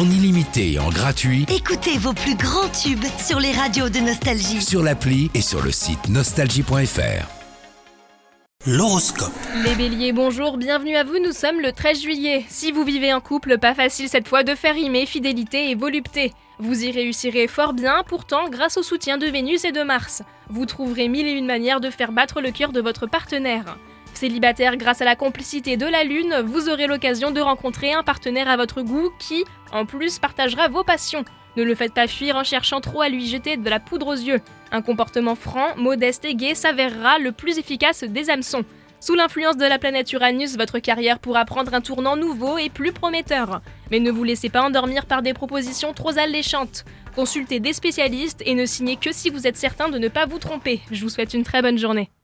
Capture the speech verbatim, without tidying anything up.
en illimité et en gratuit Écoutez vos plus grands tubes sur les radios de Nostalgie. sur l'appli et sur le site nostalgie point f r. L'horoscope. Les béliers, bonjour, bienvenue à vous, nous sommes le treize juillet. Si vous vivez en couple, pas facile cette fois de faire rimer fidélité et volupté. Vous y réussirez fort bien, pourtant grâce au soutien de Vénus et de Mars. Vous trouverez mille et une manières de faire battre le cœur de votre partenaire. Célibataire, grâce à la complicité de la Lune, vous aurez l'occasion de rencontrer un partenaire à votre goût qui, en plus, partagera vos passions. Ne le faites pas fuir en cherchant trop à lui jeter de la poudre aux yeux. Un comportement franc, modeste et gai s'avérera le plus efficace des hameçons. Sous l'influence de la planète Uranus, votre carrière pourra prendre un tournant nouveau et plus prometteur. Mais ne vous laissez pas endormir par des propositions trop alléchantes. Consultez des spécialistes et ne signez que si vous êtes certain de ne pas vous tromper. Je vous souhaite une très bonne journée.